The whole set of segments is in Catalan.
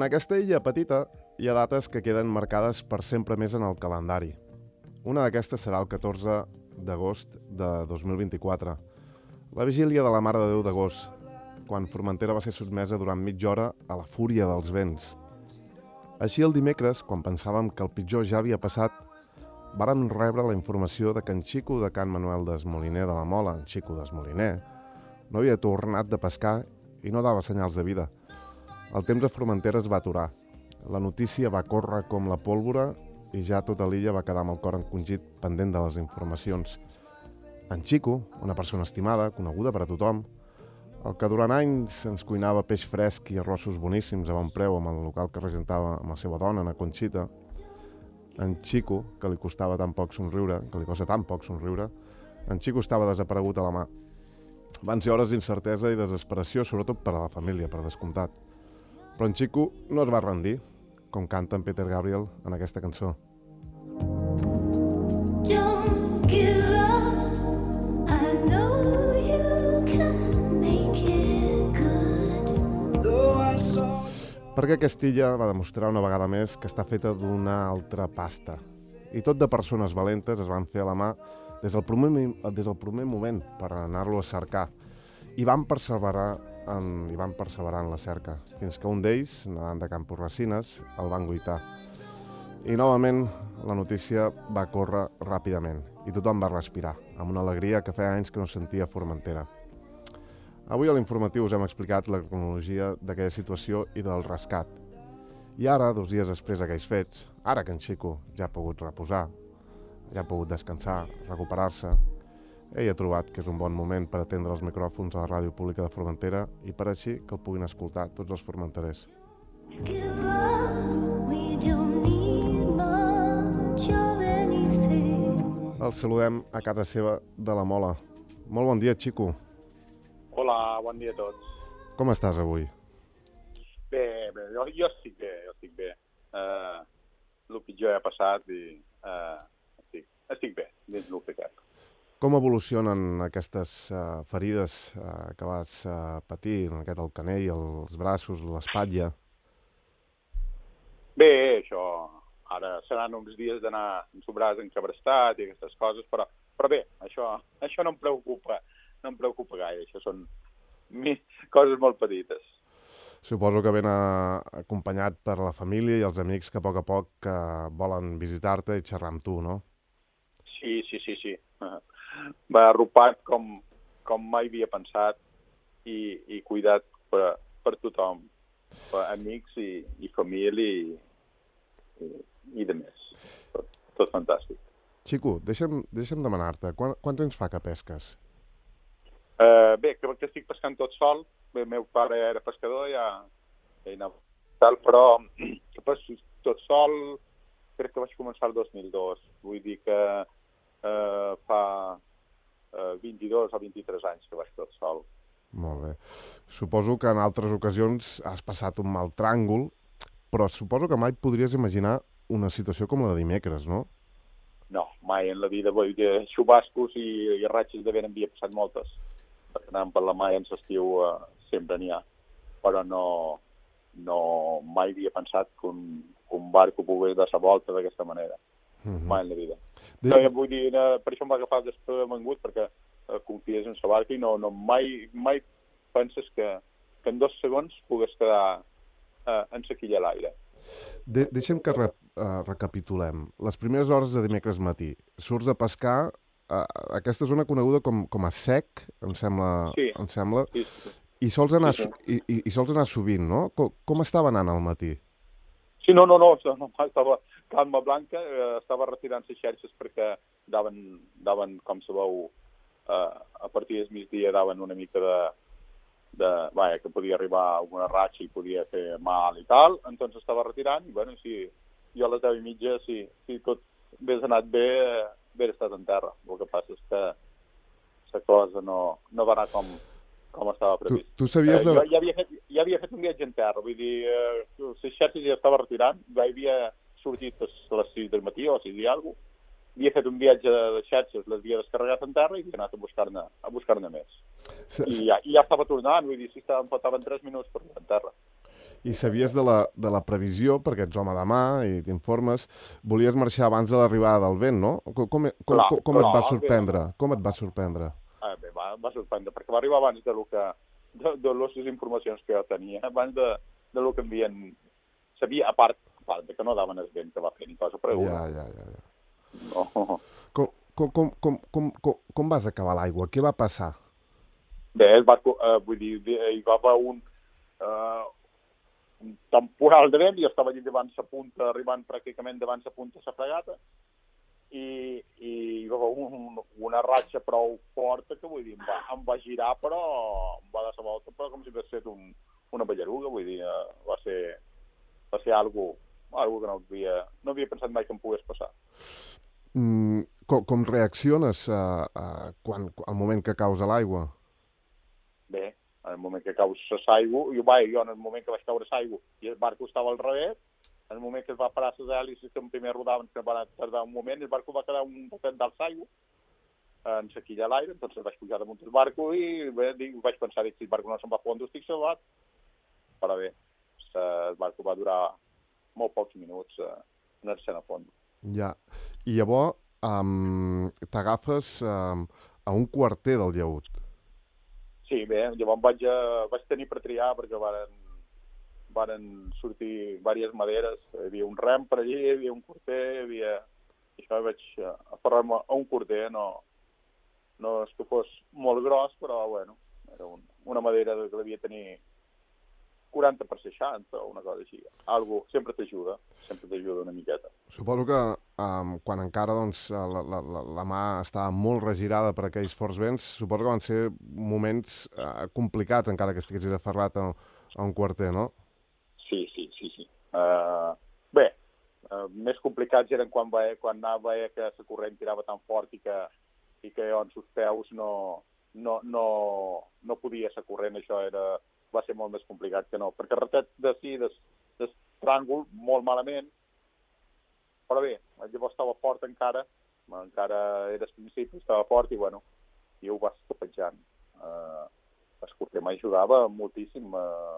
aquesta illa petita hi ha dates que queden marcades per sempre més en el calendari. Una d'aquestes serà el 14 d'agost de 2024, la vigília de la Mare de Déu d'agost, quan Formentera va ser sotmesa durant mitja hora a la fúria dels vents. Així el dimecres, quan pensàvem que el pitjor ja havia passat, vàrem rebre la informació de que en Xico de Can Manuel d'Esmoliner de la Mola, en Xico d'Esmoliner, no havia tornat de pescar i no dava senyals de vida. El temps a Formentera es va aturar. La notícia va córrer com la pólvora i ja tota l'illa va quedar amb el cor encongit pendent de les informacions. En Xico, una persona estimada, coneguda per a tothom, el que durant anys ens cuinava peix fresc i arrossos boníssims a bon preu amb el local que regentava amb la seva dona, na Conxita, en Xico, que li costava tan poc somriure, que li costa tan poc somriure, en Xico estava desaparegut a la mà. Van ser hores d'incertesa i desesperació, sobretot per a la família, per descomptat. Però en Xico no es va rendir, com canta en Peter Gabriel en aquesta cançó. Don't give up, I know you can make it good. Though I saw... Perquè aquesta illa va demostrar una vegada més que està feta d'una altra pasta. I tot de persones valentes es van fer a la mà des del primer moment per anar-lo a cercar. I van perseverar en la cerca, fins que un d'ells, nedant de Campos Racines, el van guitar. I novament la notícia va córrer ràpidament i tothom va respirar, amb una alegria que feia anys que no sentia a Formentera. Avui a l'informatiu us hem explicat la cronologia d'aquella situació i del rescat. I ara, 2 dies després d'aquells fets, ara que en Xico ja ha pogut reposar, ja ha pogut descansar, recuperar-se, ell ha trobat que és un bon moment per atendre els micròfons a la Ràdio Pública de Formentera i per així que el puguin escoltar tots els formenterers. Give up, we don't need much of anything. El saludem a casa seva de la Mola. Molt bon dia, Xico. Hola, bon dia a tots. Com estàs avui? Bé, jo estic bé. El pitjor ja ha passat i estic bé, dins el que cap. Com evolucionen aquestes ferides que vas patir, aquest al canell, els braços, l'espatlla? Bé, això, ara seran uns dies d'anar amb el braç encabrestat i aquestes coses, però bé, això no em preocupa gaire, això són coses molt petites. Suposo que ben acompanyat per la família i els amics que a poc volen visitar-te i xerrar amb tu, no? Sí. Va arropat com mai havia pensat i cuidat per tothom, per amics i família i de més. Tot fantàstic. Xico, deixa'm demanar-te, quant temps fa que pesques? Bé, crec que estic pescant tot sol. Bé, el meu pare era pescador, ja hi anava tal, però que pesco tot sol crec que vaig començar el 2002. Vull dir que fa 22 o 23 anys que vaig tot sol. Molt bé. Suposo que en altres ocasions has passat un mal tràngol, però suposo que mai podries imaginar una situació com la de dimecres, no? No, mai en la vida. Vull dir, xubascos i ratxes de vent havia passat moltes. Perquè anàvem per la mar en l'estiu sempre n'hi ha. Però no mai havia pensat que un barco pogués dar la volta d'aquesta manera. Mai en la vida. No, vull dir, per això em va agafar desprevingut, perquè confies en la barca i mai penses que en 2 segons pugues quedar en la quilla a l'aire. Deixa'm que recapitulem. Les primeres hores de dimecres matí, surts a pescar aquesta zona coneguda com a sec, em sembla, Sí. i sols anar sovint, no? Com estava anant al matí? Sí, no, estava calma blanca, estava retirant les xarxes perquè daven com sabeu, a partir del migdia daven una mica vaja, que podia arribar alguna ratxa i podia fer mal i tal, entonces estava retirant i bueno, sí, jo a les 10:30, si tot hagués anat bé, hauria estat en terra. El que passa és que la cosa no va anar com estava previst. Tu sabies jo ja havia fet un viatge en terra, vull dir, les xarxes ja estava retirant, ja havia sortit a les 6 del matí o 6 i alguna cosa, havia fet un viatge de xarxes, les havia descarregat en terra i havia anat a buscar-ne més. I ja estava tornant, vull dir, si faltaven 3 minuts per anar en terra. i sabies de la previsió, perquè ets home de mà i t'informes, volies marxar abans de l'arribada del vent, no? Com et va sorprendre? Com et va sorprendre? Bé, va sorprendre, perquè va arribar abans de les informacions que jo tenia, abans de lo que envien... Sabia, a part de que no daven el vent que va fer ni cosa per una. Ja. No. Com vas acabar l'aigua? Què va passar? Bé, el barco, vull dir, hi va haver un temporal de vent, jo estava allà davant sa punta, arribant pràcticament davant sa punta sa fregata, i hi va haver una ratxa prou forta que, vull dir, em va girar, però em va dar la volta, però com si hagués fet una ballaruga, vull dir, va ser algo que no havia pensat mai que em pogués passar. Com reacciones al moment que caus a l'aigua? Bé, en el moment que caus l'aigua, jo en el moment que vaig caure l'aigua i el barco estava al revés, en el moment que es va parar les hèlices que primer rodaven, que van tardar un moment, el barco va quedar un poquet dalt l'aigua, en la quilla a l'aire, entonces vaig pujar damunt del barco i bé, vaig pensar que si el barco no se'n va fondre, estic salvat. Però bé, el barco va durar molt pocs minuts en el sena fons. Ja. I llavors t'agafes a un quarter del llaüt. Sí, bé, llavors vaig tenir per triar perquè varen sortir diverses maderes. Hi havia un rem per allí, hi havia un quarter, això vaig aferrar-me a un quarter, no és que fos molt gros, però bueno, era una madera que devia tenir 40 per 60 o una cosa així. Algo sempre t'ajuda una miqueta. Suposo que quan encara doncs, la mà estava molt regirada per aquells forts vents, suposo que van ser moments complicats encara que estiguessis aferrat a un quarter, no? Sí. Bé, més complicats eren quan anava a veure que la corrent tirava tan fort i que jo en sus peus no podia la corrent, això va ser molt més complicat que no, perquè el ratet del tràngol molt malament, però bé, llavors estava fort encara era al principi, estava fort i bueno, jo ho vaig escopetjant. El corter m'ajudava moltíssim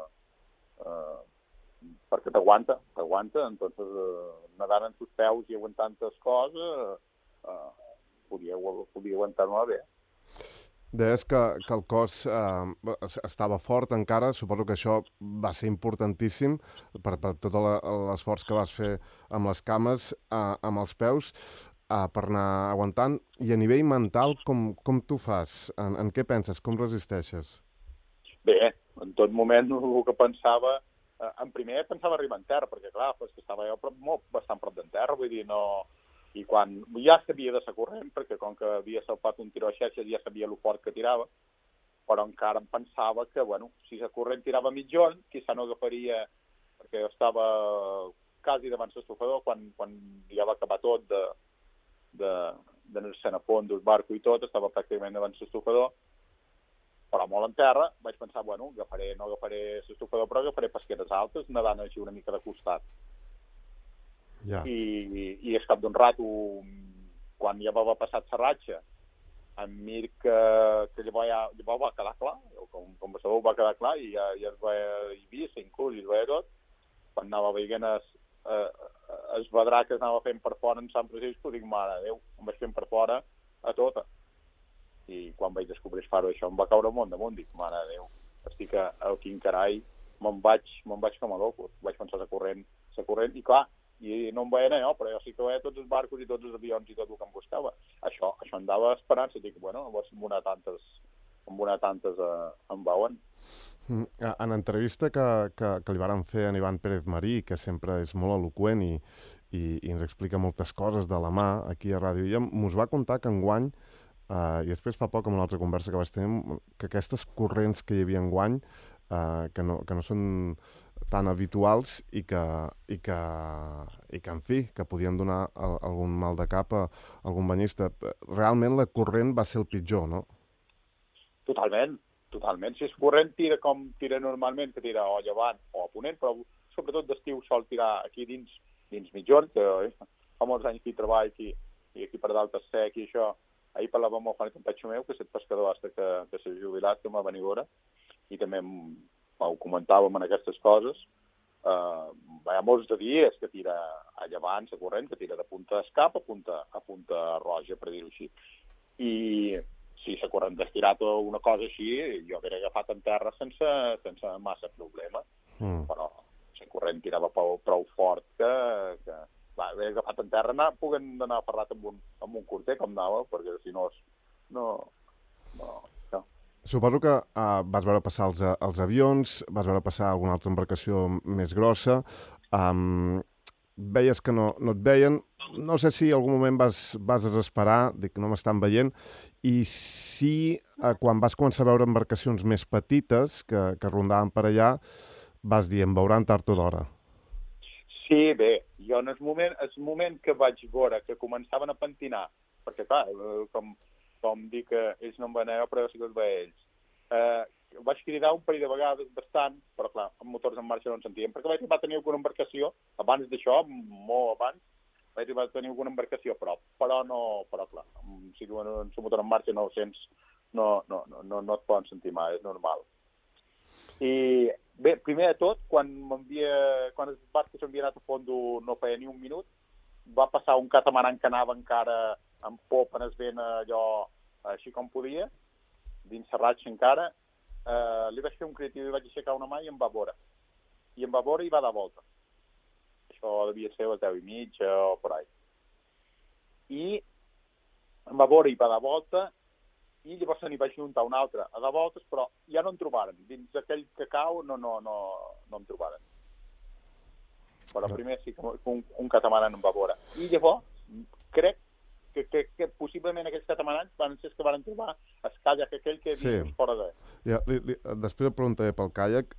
perquè t'aguanta, entonces nedant en tus peus i aguantant les coses podia aguantar-me bé. Deies que el cos estava fort encara, suposo que això va ser importantíssim per tot l'esforç que vas fer amb les cames, amb els peus, per anar aguantant. I a nivell mental, com tu fas? En què penses? Com resisteixes? Bé, en tot moment el que pensava, en primer pensava arribar en terra, perquè clar, estava jo bastant prop d'en terra, vull dir, no... I quan ja sabia de la corrent, perquè com que havia salpat un tiró a xarxes ja sabia el fort que tirava, però encara em pensava que, bueno, si la corrent tirava mitjon, quizà no agafaria, perquè jo estava quasi davant l'estofador, quan ja va acabar tot d'anar-se'n a fons del barco i tot, estava pràcticament davant l'estofador, però molt en terra, vaig pensar, bueno, no agafaré l'estofador, però agafaré pesqueres altes, nedant així una mica de costat. Ja. I al cap d'un rato, quan ja va passar la ratxa, em mir que llavors va quedar clar, com sabeu va quedar clar, i ja es veia inclús, i es veia tot, quan anava veient es vedrà que es anava fent per fora en Sant Francisco, dic, mare de Déu, em vaig fent per fora a tota. I quan vaig descobrir el faro això, em va caure el món damunt, dic, mare de Déu, estic aquí en carai, me'n vaig com a loco, vaig pensar la corrent, i clar, i no em veien jo, però jo sí que veia tots els barcos i tots els avions i tot el que em buscava. Això em dava esperança, dic, bueno, amb una tantes em veuen. En entrevista que li varen fer a Ivan Pérez Marí, que sempre és molt eloqüent i ens explica moltes coses de la mà aquí a Ràdio Illa, mos va contar que enguany, i després fa poc amb una altra conversa que vaig tenir, que aquestes corrents que hi havia enguany, que no són tan habituals i que en fi, que podien donar algun mal de cap a algun banyista. Realment la corrent va ser el pitjor, no? Totalment. Si el corrent tira com tira normalment, que tira o a llevant o a ponent, però sobretot d'estiu sol tirar aquí dins mitjorn, que fa molts anys que hi treball i aquí per dalt és sec i això. Ahir parlàvem amb el Juan Campatxo meu, que és el pescador hasta que s'ha jubilat, que m'ha venit a veure, i també ho comentàvem en aquestes coses, hi ha molts de dies que tira a llevant, a corrent, que tira de punta d'escap a punta roja, per dir-ho així. I si la corrent estirat o una cosa així, jo hauria agafat en terra sense massa problema. Però la corrent tirava prou fort que hauria agafat en terra, puguen anar parlat amb un corter com anava, perquè si no... Suposo que vas veure passar els avions, vas veure passar alguna altra embarcació més grossa, veies que no et veien, no sé si en algun moment vas desesperar, dic, no m'estan veient, i si quan vas començar a veure embarcacions més petites que rondaven per allà, vas dir, em veuran tard o d'hora. Sí, bé, jo en el moment que vaig veure que començaven a pentinar, perquè clar, com dic que ells no em veien, però sí que els veia ells, vaig cridar un parell de vegades bastant, però clar, amb motors en marxa no en sentíem, perquè vaig arribar a tenir alguna embarcació, abans d'això, molt abans, vaig arribar a tenir alguna embarcació a prop, però clar, si diuen un motor en marxa no ho sents, no et poden sentir mai, és normal. I bé, primer de tot, quan els barcos s'havien anat a fondo no feia ni un minut, va passar un catamaran que anava encara amb pop en el vent allò així com podia, dins serratge encara, li vaig fer un crit i li vaig aixecar una mà i em va veure. I em va veure i va dar volta. Això devia ser a les 10:30 o per ahí. I em va veure i va dar volta i llavors se n'hi va juntar una altra a dar voltes, però ja no en trobaren. Dins d'aquell que cau no em trobaren. Però primer sí que un catamaran em va veure. I llavors crec que possiblement aquells catamarans van ser els que van trobar el caiac aquell que havia fora de... Ja, després et preguntaré pel caiac.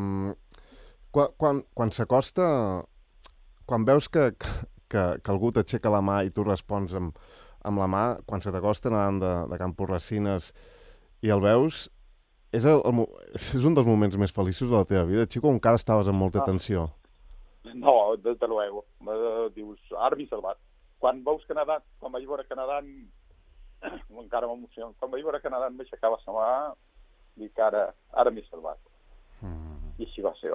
Quan s'acosta, quan veus que algú t'aixeca la mà i tu respons amb la mà, quan se t'acosta nedant de Can Porracines i el veus, és un dels moments més feliços de la teva vida, Chico, o encara estaves amb molta tensió? No, desde luego. Dius, ara m'he salvat. Quan vaig veure que nedant, encara m'emociona, quan vaig veure que nedant m'aixecava la mà, dic, ara m'he salvat. I així va ser,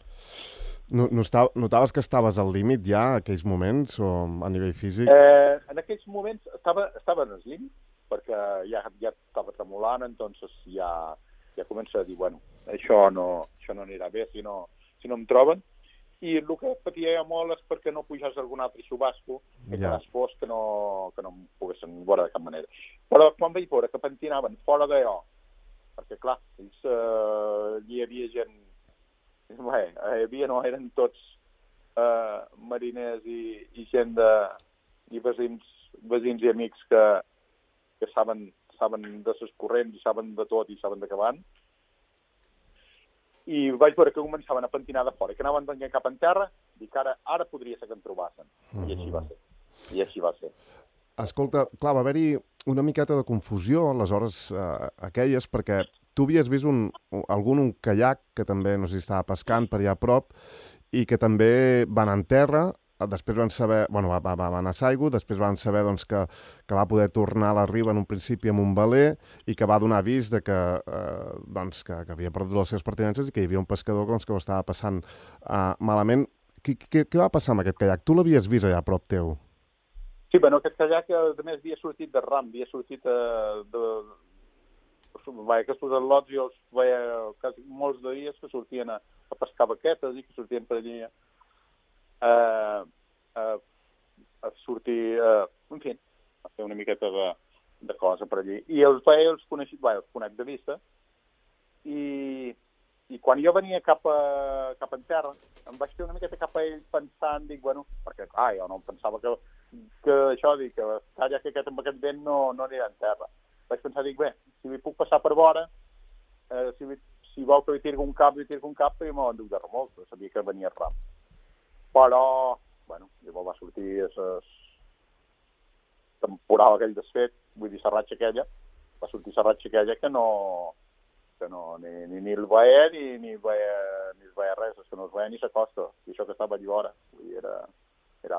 Notaves que estaves al límit ja, a aquells moments, o a nivell físic? En aquells moments estava en el límit, perquè ja estava tremolant, entonces ja comença a dir, bueno, això no anirà bé si no em troben. I el que patia molt és perquè no pujés algun altre xubasco que quedés fos que no em poguessin veure de cap manera. Però quan vaig veure que pentinaven fora d'allò, perquè clar, hi havia gent, no eren tots mariners i gent i veïns i amics que saben de les corrents i saben de tot i saben de què van. I vaig veure que començaven a pentinar de fora, que anaven venint cap en terra, dic ara podria ser que en trobassen. I així va ser. Escolta, clar, va haver-hi una miqueta de confusió a les hores aquelles, perquè tu havies vist un caiac que també, no sé si estava pescant per allà a prop, i que també va anar en terra, després van saber, va anar a Saigo, després van saber doncs, que va poder tornar a la riba en un principi amb un veler i que va donar avís de que havia perdut les seves pertinences i que hi havia un pescador que ho estava passant malament. Què va passar amb aquest caiac? Tu l'havies vist allà a prop teu? Sí, bueno, aquest caiac a més havia sortit de ram, havia sortit que es posen lots i els veia quasi molts de dies que sortien a pescar baquetes i que sortien per allí a sortir, en fi, a fer una miqueta de cosa per allí. I els conec de vista, i quan jo venia cap en terra, em vaig fer una miqueta cap a ell pensant, dic, bueno, perquè clar, jo no pensava que això, dic, que el caiac aquest amb aquest vent no anirà en terra. Vaig pensar, dic, bé, si li puc passar per vora, si vol que li tirgui un cap, i m'ho enduc de remolc, sabia que venia ram. Però, bueno, llavors va sortir el temporal aquell desfet, vull dir, serratge aquella, va sortir serratge aquella que no ni el veia ni el veia res, és que no es veia ni s'acosta, i això que estava allà vora, vull dir, era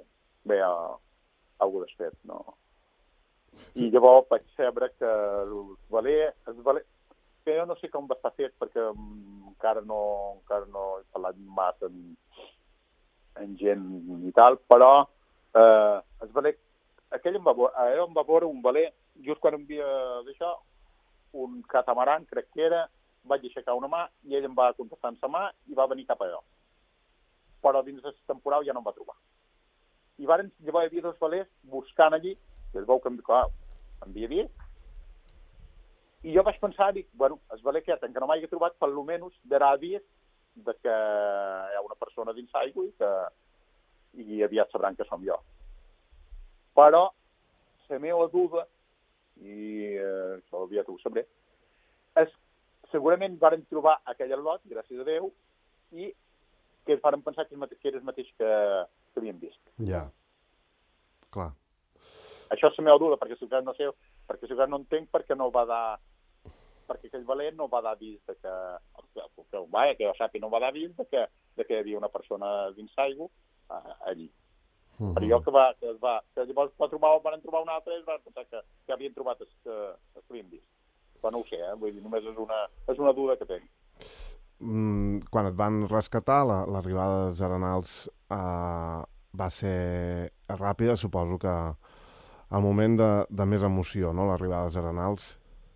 algo desfet, no? I llavors vaig saber que el veler, que jo no sé com va estar fet, perquè encara no he parlat massa en gent i tal, però el valer, aquell em va veure un valer, just quan em havia d'això, un catamaran, crec que era, vaig aixecar una mà i ell em va contestar amb la mà i va venir cap a allò. Però dins del temporal ja no em va trobar. I llavors hi havia dos valers buscant allí, i es veu que em havia dit, i jo vaig pensar, dic, bueno, el valer aquest, encara no m'hagi trobat, per almenys darà vist de que hi ha una persona dins l'aigua i aviat sabran que som jo. Però la meva duda, i això aviat ho sabré, és segurament varen trobar aquell al·lot, gràcies a Déu, i que varen pensar que era el mateix que havíem vist. Ja. Clar. Això és la meva duda, perquè si no sé, perquè si no entenc perquè no va dar, perquè aquell valent no va dar vist de que jo sàpiga, no va dar vist de que hi havia una persona dins l'aigua allí. Però jo que llavors van trobar un altre i van pensar que havien trobat el que havíem vist. Però no ho sé, vull dir, només és una duda que tinc. Quan et van rescatar, l'arribada dels arenals va ser ràpida, suposo que al moment de més emoció, no?, l'arribada dels arenals.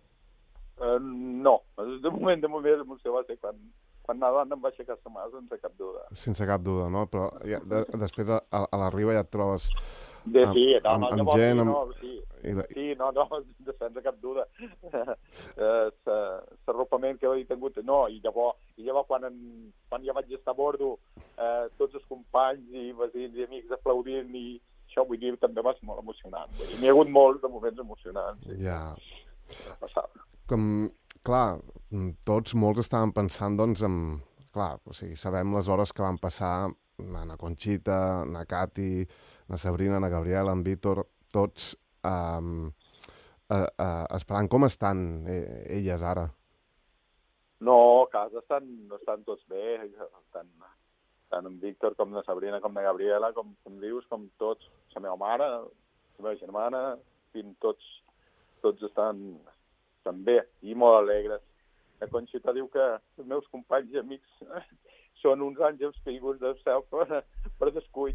No, de moment l'emoció va ser quan una dona em va aixecar la mà, sense cap duda. Sense cap duda, no? Però després a l'arriba ja et trobes amb gent... sense cap duda. L'arropament que he tingut, no, i llavors quan ja vaig estar a bordo, tots els companys i veïns i amics aplaudint, i això, vull dir, també va ser molt emocionant. N'hi ha hagut molts de moments emocionants. Ja. Passava. Clar, molts estaven pensant, doncs, clar, o sigui, sabem les hores que van passar na Conxita, na Cati, na Sabrina, na Gabriela, en Víctor, tots esperant. Com estan elles ara? No, a casa estan tots bé, tant en Víctor com na Sabrina, com na Gabriela, com dius, com tots, la meva mare, la meva germana, tots estan bé i molt alegres. La Conxita diu que els meus companys i amics són uns àngels caiguts del cel per descuit.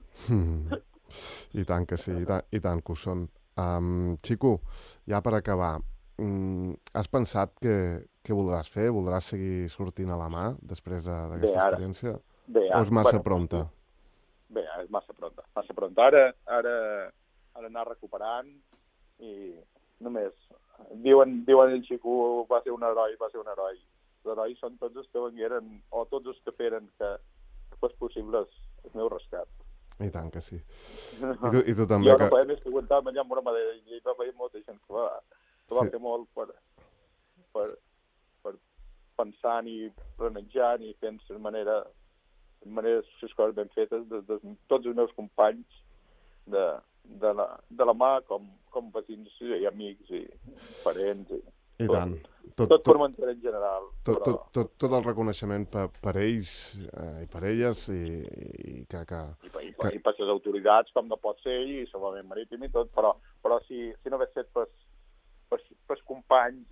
I tant que sí, i tant que ho són. Xico, ja per acabar, has pensat què voldràs fer? Voldràs seguir sortint a la mà després d'aquesta experiència? O és massa pronta? Bé, és massa pronta. Ara anar recuperant i només diuen el Xico va ser un heroi. Els herois són tots els que vengueren o tots els que feren que fos possible el meu rescat. I tant que sí. I tu també... Jo no podia més que aguantar menjar amb una madera i va veure molta gent que va fer molt per pensant i planejant i fent les maneres les coses ben fetes de tots els meus companys de la mà com veïns i amics i parents i tant. Tot Formentera en general. Tot el reconeixement per ells i per elles i que... I per les autoritats, com no pot ser, i Salvament Marítim i tot, però si no hagués estat pels companys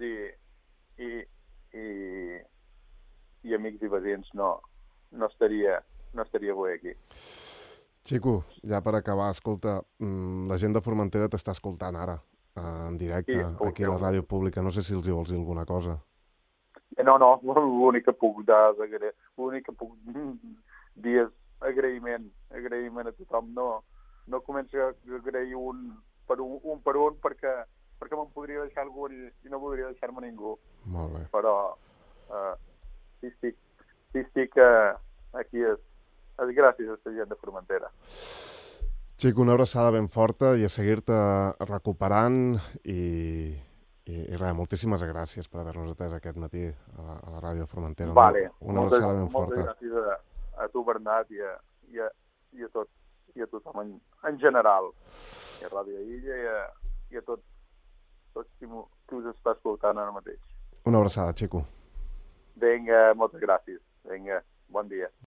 i amics i veïns no estaria avui aquí. Xico, ja per acabar, escolta, la gent de Formentera t'està escoltant ara, en directe, aquí a la ràdio pública. No sé si els hi vols dir alguna cosa. No, l'únic que puc dir és agraïment a tothom. No començo a agrair un per un perquè me'n podria deixar algú i no voldria deixar-me ningú. Molt bé. Però si estic aquí és gràcies a la gent de Formentera. Xico, una abraçada ben forta i a seguir-te recuperant i res, moltíssimes gràcies per haver-nos atès aquest matí a la ràdio de Formentera. Vale. Una abraçada ben forta. Moltes gràcies a tu, Bernat, i a tothom en general, i a Ràdio Illa i a tots qui us està escoltant ara mateix. Una abraçada, Xico. Vinga, moltes gràcies. Vinga, bon dia.